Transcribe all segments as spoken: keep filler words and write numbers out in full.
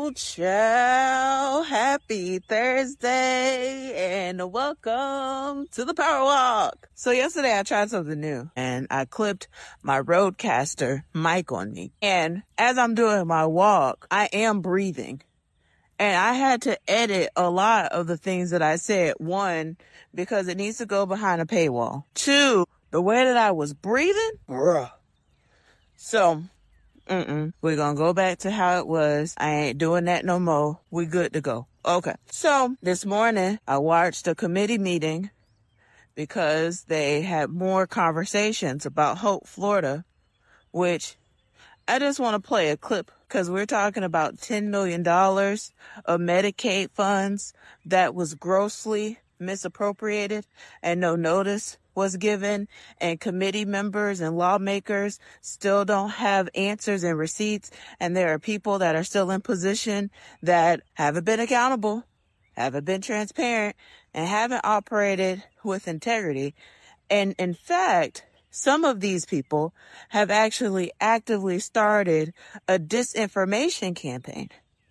Ooh, child. Happy Thursday and welcome to the Power Walk. So yesterday I tried something new and I clipped my Rodecaster mic on me. And as I'm doing my walk, I am breathing. And I had to edit a lot of the things that I said. One, because it needs to go behind a paywall. Two, the way that I was breathing, bruh. So, mm-mm. We're gonna go back to how it was. I ain't doing that no more. We good to go. Okay. So, this morning, I watched a committee meeting because they had more conversations about Hope, Florida, which I just want to play a clip because we're talking about ten million dollars of Medicaid funds that was grossly misappropriated and no notice was given, and committee members and lawmakers still don't have answers and receipts, and there are people that are still in position that haven't been accountable, haven't been transparent, and haven't operated with integrity. And in fact, some of these people have actually actively started a disinformation campaign.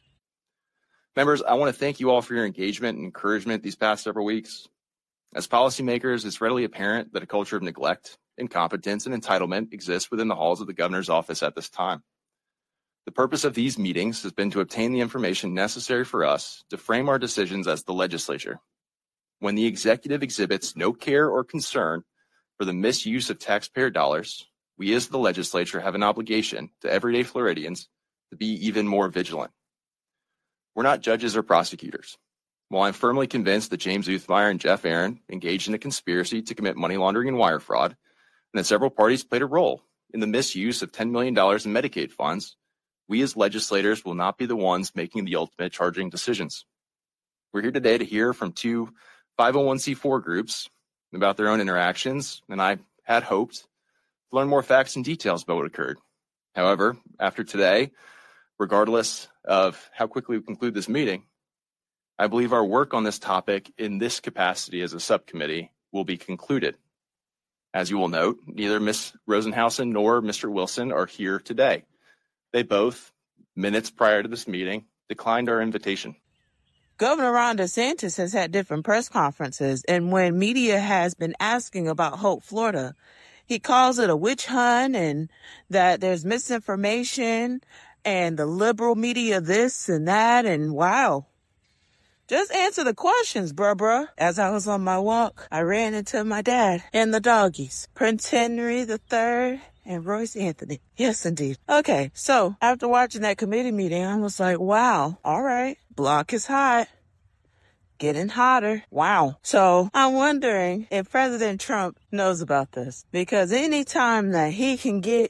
Members, I want to thank you all for your engagement and encouragement these past several weeks. As policymakers, it's readily apparent that a culture of neglect, incompetence, and entitlement exists within the halls of the governor's office at this time. The purpose of these meetings has been to obtain the information necessary for us to frame our decisions as the legislature. When the executive exhibits no care or concern for the misuse of taxpayer dollars, we as the legislature have an obligation to everyday Floridians to be even more vigilant. We're not judges or prosecutors. While I'm firmly convinced that James Uthmeyer and Jeff Aaron engaged in a conspiracy to commit money laundering and wire fraud, and that several parties played a role in the misuse of ten million dollars in Medicaid funds, we as legislators will not be the ones making the ultimate charging decisions. We're here today to hear from two five oh one c four groups about their own interactions, and I had hoped to learn more facts and details about what occurred. However, after today, regardless of how quickly we conclude this meeting, I believe our work on this topic in this capacity as a subcommittee will be concluded. As you will note, neither Miz Rosenhausen nor Mister Wilson are here today. They both, minutes prior to this meeting, declined our invitation. Governor Ron DeSantis has had different press conferences, and when media has been asking about Hope, Florida, he calls it a witch hunt and that there's misinformation and the liberal media this and that, and wow. Just answer the questions, bruh, bruh. As I was on my walk, I ran into my dad and the doggies, Prince Henry the Third and Royce Anthony. Yes, indeed. Okay, so after watching that committee meeting, I was like, wow, all right, block is hot. Getting hotter. Wow. So I'm wondering if President Trump knows about this, because anytime that he can get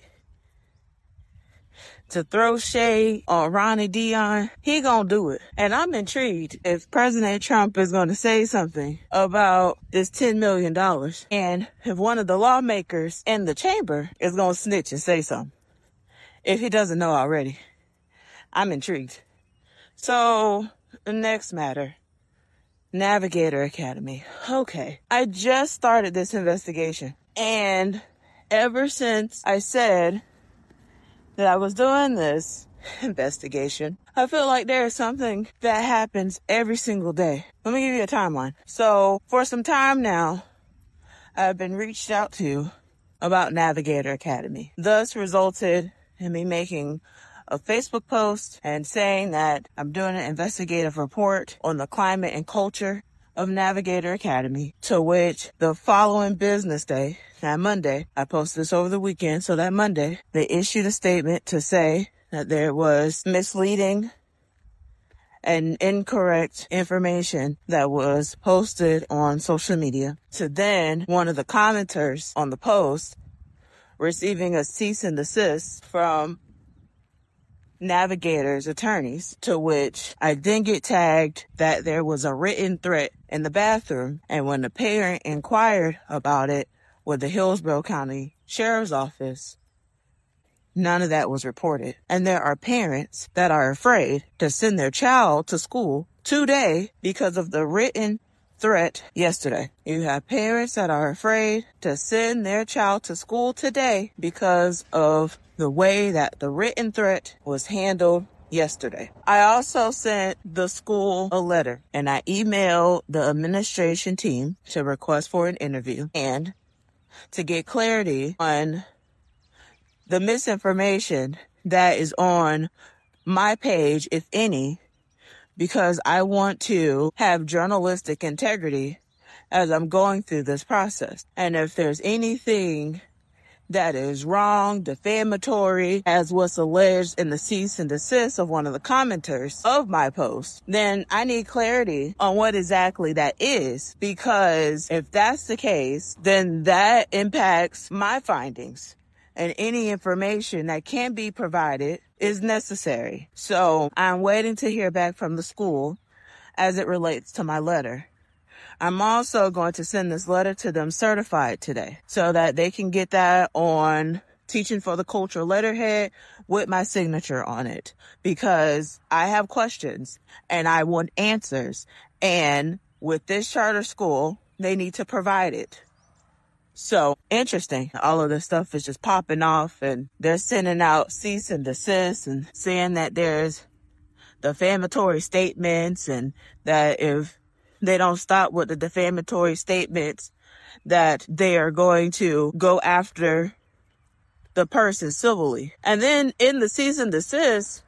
to throw shade on Ronnie Dion, he gonna do it. And I'm intrigued if President Trump is gonna say something about this ten million dollars, and if one of the lawmakers in the chamber is gonna snitch and say something, if he doesn't know already. I'm intrigued. So the next matter, Navigator Academy. Okay, I just started this investigation, and ever since I said that I was doing this investigation, I feel like there is something that happens every single day. Let me give you a timeline. So for some time now, I've been reached out to about Navigator Academy. Thus resulted in me making a Facebook post and saying that I'm doing an investigative report on the climate and culture of Navigator Academy, to which the following business day, that Monday, I posted this over the weekend, so that Monday, they issued a statement to say that there was misleading and incorrect information that was posted on social media, to then one of the commenters on the post receiving a cease and desist from Navigator's attorneys, to which I then get tagged that there was a written threat in the bathroom. And when the parent inquired about it with the Hillsborough County Sheriff's Office, none of that was reported. And there are parents that are afraid to send their child to school today because of the written threat yesterday. You have parents that are afraid to send their child to school today because of the way that the written threat was handled yesterday. I also sent the school a letter, and I emailed the administration team to request for an interview and to get clarity on the misinformation that is on my page, if any, because I want to have journalistic integrity as I'm going through this process. And if there's anything that is wrong, defamatory, as was alleged in the cease and desist of one of the commenters of my post, then I need clarity on what exactly that is, because if that's the case, then that impacts my findings, and any information that can be provided is necessary. So I'm waiting to hear back from the school as it relates to my letter. I'm also going to send this letter to them certified today so that they can get that on Teaching for the Culture letterhead with my signature on it, because I have questions and I want answers. And with this charter school, they need to provide it. So interesting. All of this stuff is just popping off, and they're sending out cease and desist and saying that there's defamatory statements, and that if they don't stop with the defamatory statements, that they are going to go after the person civilly. And then in the cease and desist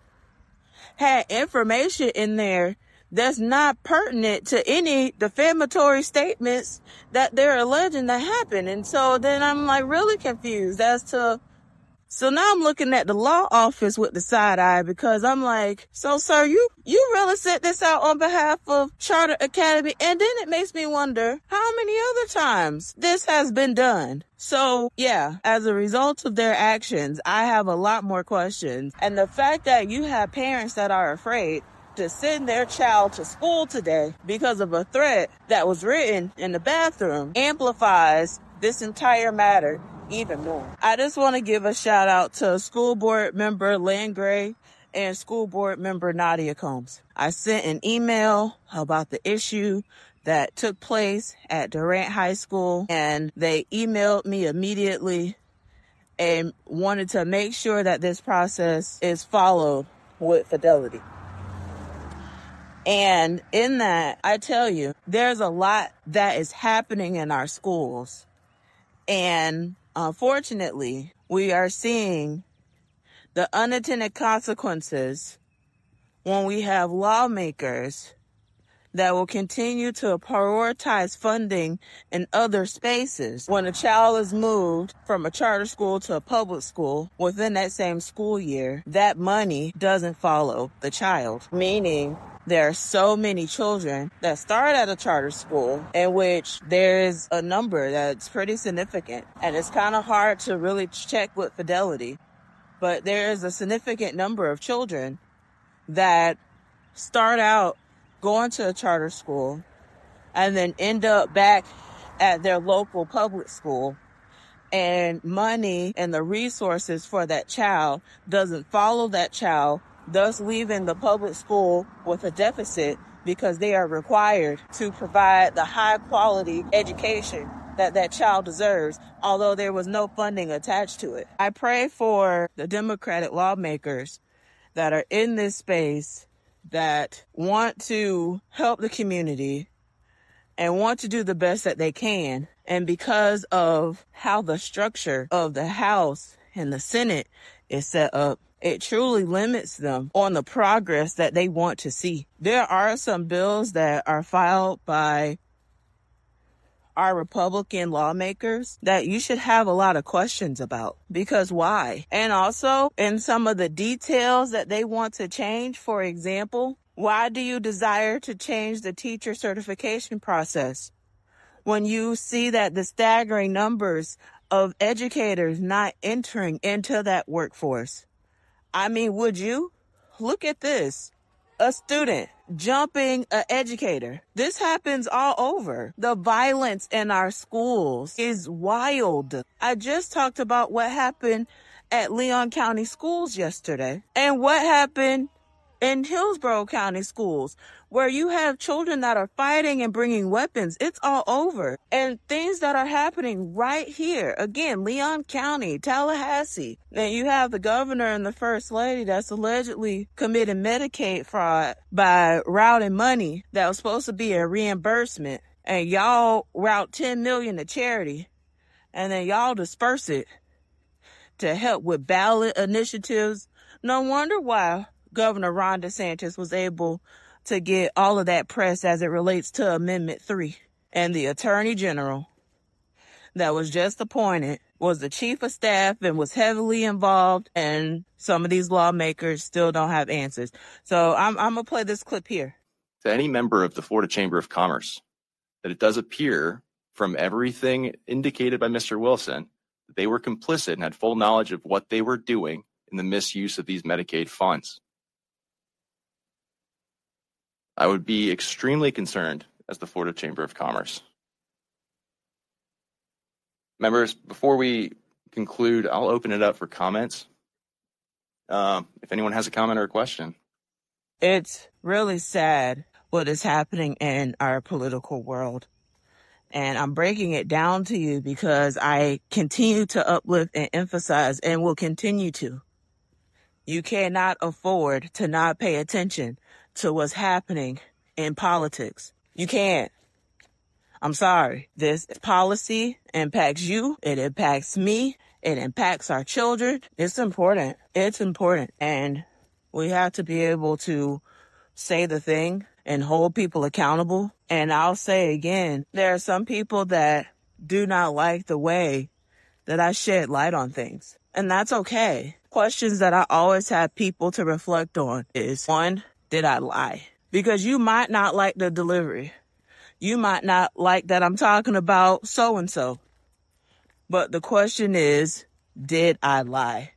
had information in there that's not pertinent to any defamatory statements that they're alleging that happened. And so then I'm like really confused as to, so now I'm looking at the law office with the side eye, because I'm like, so sir, you, you really set this out on behalf of Charter Academy. And then it makes me wonder how many other times this has been done. So yeah, as a result of their actions, I have a lot more questions. And the fact that you have parents that are afraid to send their child to school today because of a threat that was written in the bathroom amplifies this entire matter even more. I just want to give a shout out to school board member Lynn Gray and school board member Nadia Combs. I sent an email about the issue that took place at Durant High School, and they emailed me immediately and wanted to make sure that this process is followed with fidelity. And in that, I tell you, there's a lot that is happening in our schools. And unfortunately, we are seeing the unintended consequences when we have lawmakers that will continue to prioritize funding in other spaces. When a child is moved from a charter school to a public school within that same school year, that money doesn't follow the child, meaning there are so many children that start at a charter school in which there's a number that's pretty significant. And it's kind of hard to really check with fidelity, but there is a significant number of children that start out going to a charter school and then end up back at their local public school, and money and the resources for that child doesn't follow that child, thus leaving the public school with a deficit because they are required to provide the high quality education that that child deserves, although there was no funding attached to it. I pray for the Democratic lawmakers that are in this space that want to help the community and want to do the best that they can. And because of how the structure of the House and the Senate is set up, it truly limits them on the progress that they want to see. There are some bills that are filed by our Republican lawmakers that you should have a lot of questions about, because why? And also in some of the details that they want to change, for example, why do you desire to change the teacher certification process when you see that the staggering numbers of educators not entering into that workforce? I mean, would you? Look at this. A student jumping an educator. This happens all over. The violence in our schools is wild. I just talked about what happened at Leon County Schools yesterday and what happened in Hillsborough County schools, where you have children that are fighting and bringing weapons. It's all over. And things that are happening right here. Again, Leon County, Tallahassee. Then you have the governor and the first lady that's allegedly committed Medicaid fraud by routing money that was supposed to be a reimbursement. And y'all route ten million dollars to charity. And then y'all disperse it to help with ballot initiatives. No wonder why Governor Ron DeSantis was able to get all of that press as it relates to Amendment three. And the Attorney General that was just appointed was the chief of staff and was heavily involved, and some of these lawmakers still don't have answers. So I'm, I'm going to play this clip here. To any member of the Florida Chamber of Commerce, that it does appear from everything indicated by Mister Wilson that they were complicit and had full knowledge of what they were doing in the misuse of these Medicaid funds. I would be extremely concerned as the Florida Chamber of Commerce. Members, before we conclude, I'll open it up for comments. Um, if anyone has a comment or a question. It's really sad what is happening in our political world. And I'm breaking it down to you because I continue to uplift and emphasize and will continue to. You cannot afford to not pay attention to what's happening in politics. You can't. I'm sorry. This policy impacts you. It impacts me. It impacts our children. It's important. It's important. And we have to be able to say the thing and hold people accountable. And I'll say again, there are some people that do not like the way that I shed light on things. And that's okay. Questions that I always have people to reflect on is, one, did I lie? Because you might not like the delivery. You might not like that I'm talking about so-and-so. But the question is, did I lie?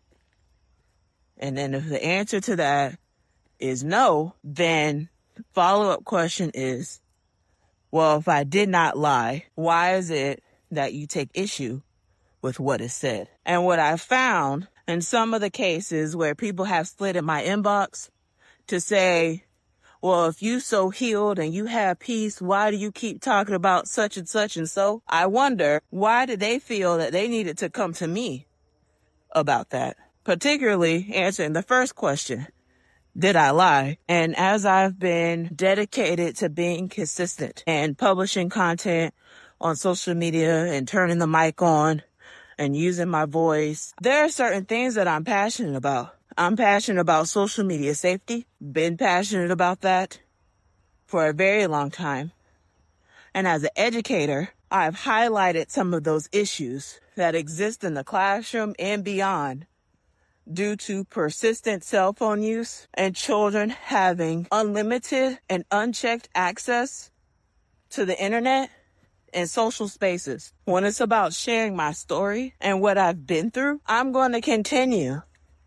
And then if the answer to that is no, then follow-up question is, well, if I did not lie, why is it that you take issue with what is said? And what I found in some of the cases where people have slid in my inbox to say, well, if you so healed and you have peace, why do you keep talking about such and such and so? I wonder, why did they feel that they needed to come to me about that? Particularly answering the first question, did I lie? And as I've been dedicated to being consistent and publishing content on social media and turning the mic on and using my voice, there are certain things that I'm passionate about. I'm passionate about social media safety, been passionate about that for a very long time. And as an educator, I've highlighted some of those issues that exist in the classroom and beyond due to persistent cell phone use and children having unlimited and unchecked access to the internet and social spaces. When it's about sharing my story and what I've been through, I'm going to continue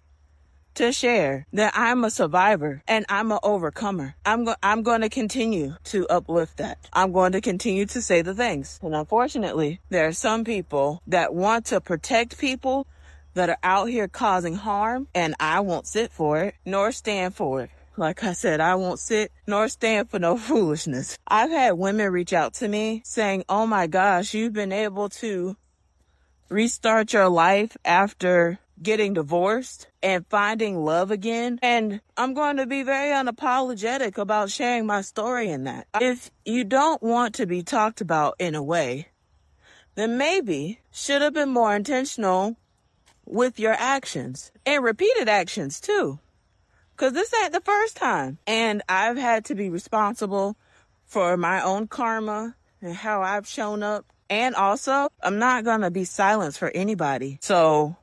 to share that I'm a survivor and I'm an overcomer. I'm go- I'm going to continue to uplift that. I'm going to continue to say the things. And unfortunately, there are some people that want to protect people that are out here causing harm, and I won't sit for it, nor stand for it. Like I said, I won't sit nor stand for no foolishness. I've had women reach out to me saying, oh my gosh, you've been able to restart your life after getting divorced and finding love again. And I'm going to be very unapologetic about sharing my story in that. If you don't want to be talked about in a way, then maybe should have been more intentional with your actions and repeated actions too. Cause this ain't the first time. And I've had to be responsible for my own karma and how I've shown up. And also, I'm not going to be silenced for anybody. So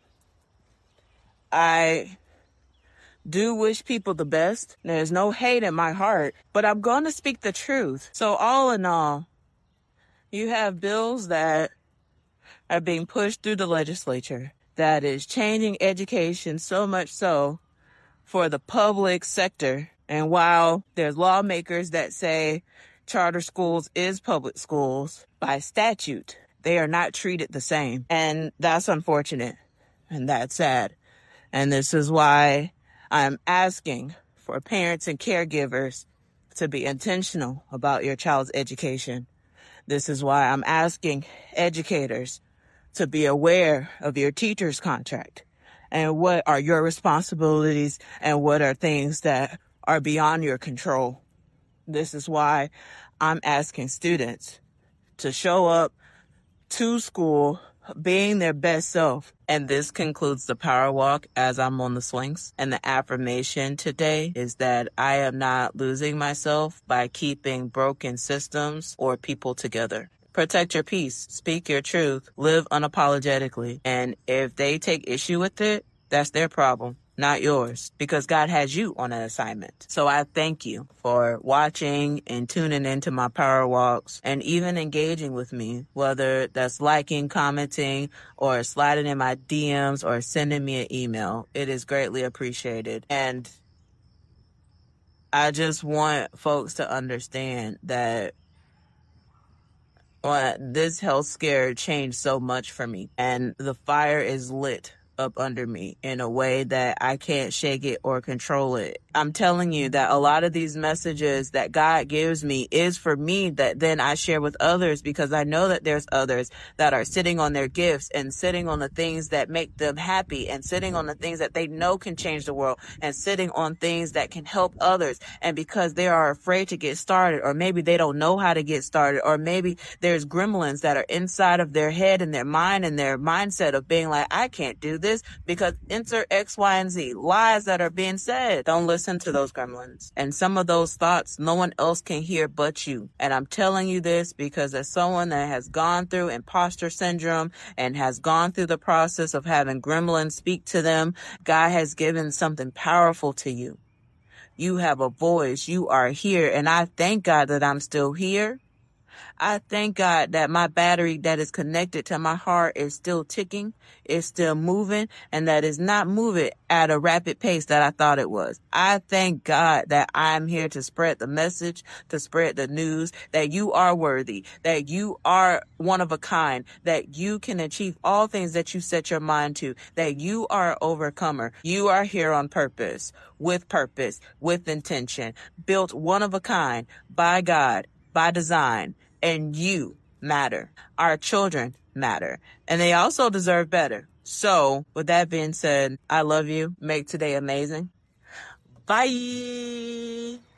I do wish people the best. There's no hate in my heart, but I'm going to speak the truth. So all in all, you have bills that are being pushed through the legislature that is changing education so much so for the public sector. And while there's lawmakers that say charter schools is public schools, by statute, they are not treated the same. And that's unfortunate. And that's sad. And this is why I'm asking for parents and caregivers to be intentional about your child's education. This is why I'm asking educators to be aware of your teacher's contract and what are your responsibilities and what are things that are beyond your control. This is why I'm asking students to show up to school being their best self. And this concludes the Power Walk as I'm on the swings. And the affirmation today is that I am not losing myself by keeping broken systems or people together. Protect your peace, speak your truth, live unapologetically. And if they take issue with it, that's their problem, not yours, because God has you on an assignment. So I thank you for watching and tuning into my Power Walks and even engaging with me, whether that's liking, commenting, or sliding in my D Ms or sending me an email. It is greatly appreciated. And I just want folks to understand that well, this health scare changed so much for me, and the fire is lit up under me in a way that I can't shake it or control it. I'm telling you that a lot of these messages that God gives me is for me that then I share with others, because I know that there's others that are sitting on their gifts and sitting on the things that make them happy and sitting on the things that they know can change the world and sitting on things that can help others. And because they are afraid to get started, or maybe they don't know how to get started, or maybe there's gremlins that are inside of their head and their mind and their mindset of being like, I can't do this because insert X, Y, and Z, lies that are being said. Don't listen to those gremlins. And some of those thoughts, no one else can hear but you. And I'm telling you this because as someone that has gone through imposter syndrome and has gone through the process of having gremlins speak to them, God has given something powerful to you. You have a voice. You are here. And I thank God that I'm still here. I thank God that my battery that is connected to my heart is still ticking, is still moving, and that is not moving at a rapid pace that I thought it was. I thank God that I'm here to spread the message, to spread the news, that you are worthy, that you are one of a kind, that you can achieve all things that you set your mind to, that you are an overcomer. You are here on purpose, with purpose, with intention, built one of a kind by God, by design. And you matter. Our children matter. And they also deserve better. So, with that being said, I love you. Make today amazing. Bye.